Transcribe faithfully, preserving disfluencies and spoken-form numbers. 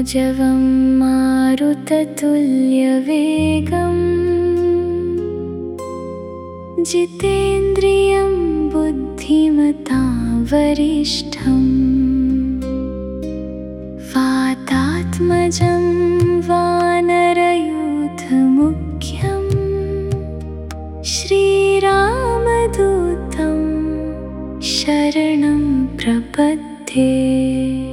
जवं मारुततुल्यवेगम् जितेन्द्रियं बुद्धिमतां वरिष्ठम् वातात्मजं वानरयूथमुख्यं श्रीरामदूतं शरणं प्रपद्ये।